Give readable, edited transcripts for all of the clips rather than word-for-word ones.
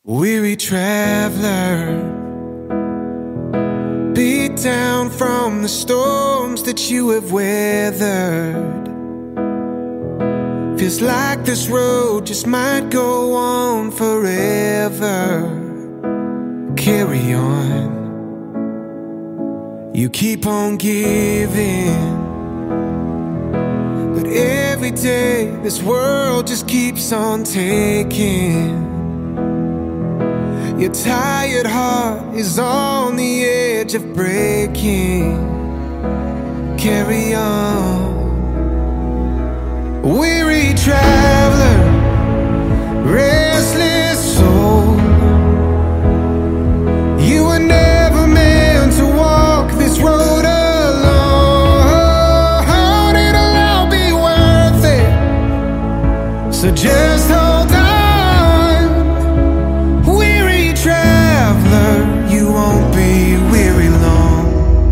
Weary traveler, beat down from the storms that you have weathered. Feels like this road just might go on forever. Carry on, you keep on giving, but every day this world just keeps on taking. Your tired heart is on the edge of breaking. Carry on, weary traveler, restless soul. You were never meant to walk this road alone. It'll all be worth it, so just hold on. You won't be weary long.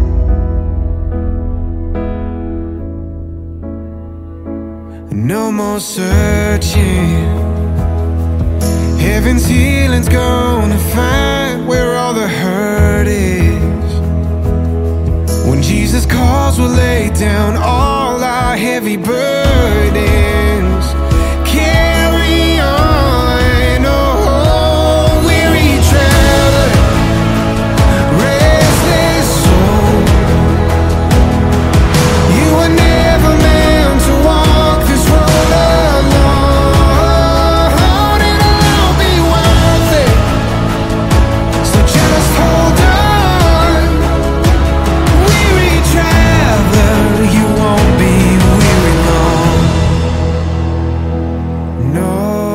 No more searching. Heaven's healing's gonna find where all the hurt is. When Jesus calls, we'll lay down all our heavy burdens. Carry on, oh, weary traveler, restless soul. You were never meant to walk this road alone. It'll all be worth it, so just hold on. Weary traveler, you won't be weary long. No,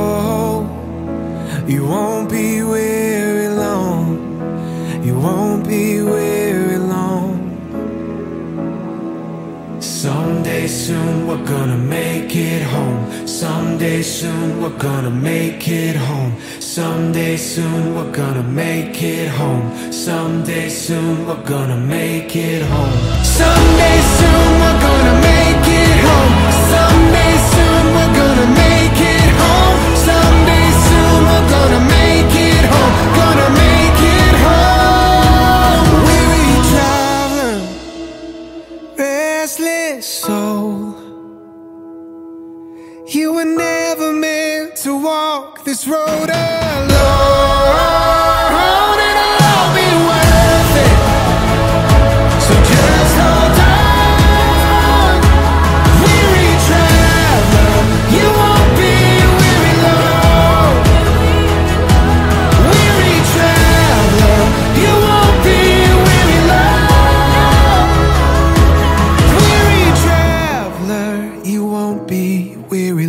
you won't be weary long. You won't be weary long. Someday soon we're gonna make it home. Someday soon we're gonna make it home. Someday soon we're gonna make it home. Someday soon we're gonna make it home. Someday soon we're gonna make it home. Someday soon we're gonna make it home. Someday soon we're gonna make it home. Gonna make it home. Weary traveler, restless soul. You were never meant to walk this road alone. It'll all be worth it, so just hold on. Weary traveler, you won't be weary long. Weary traveler, you won't be weary long. Weary traveler, you won't be weary